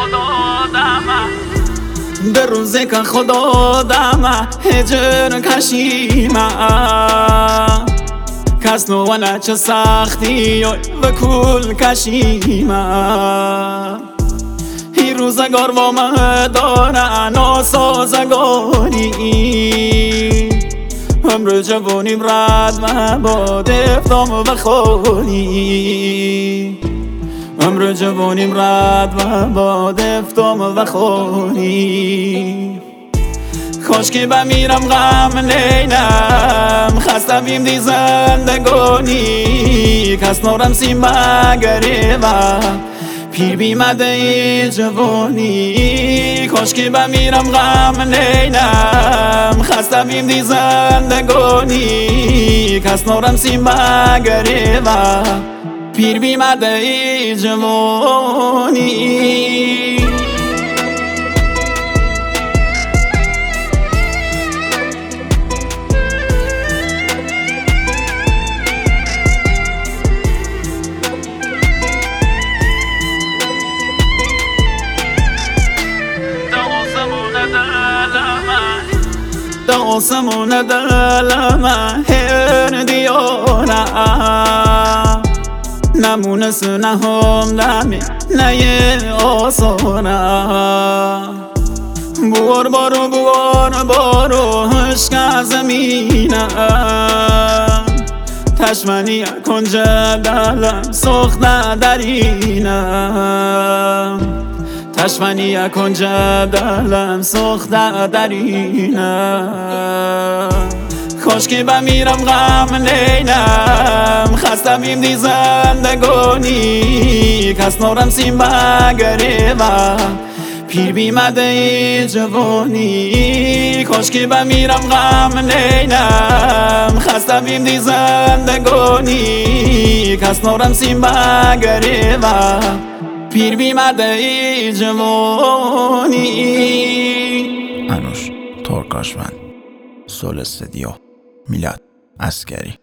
خدا دمه در روزی که خدا دمه هجر کشیمه کس نوانه چه سختی و کل کشیمه هی روزگار با من داره ناسازگاری عمر جوانیم رد و با دفتام و خونی عمر جوانیم رد و با دفتام و خونی کاش که بمیرم غم نینم خستم بیم دی زندگانی کس نارم سیم بگره و پیر بیمده ای جوانی کاش که بمیرم غم نینم خستم بیم دی زندگانی کس نارم سیم بگره و پیر بیمده ای جوانی آسمون دلم هر دیانه نمونس نهم دمی نه آسانه بوار بارو عشق زمینه تشمنی کنج دلم سخته درینه تشمنی کنج دلم سخته درینه کاش که بمیرم غم نینم خستم بیم دی زندگانی کس نارم سیم بگره و پیر بیمده ای جوانی کاش که بمیرم غم نینم خستم بیم دی زندگانی کس نارم سیم بگره و پیر بیمده ای جوانی. انوش ترکاشوند سول استدیو میلاد عسکری.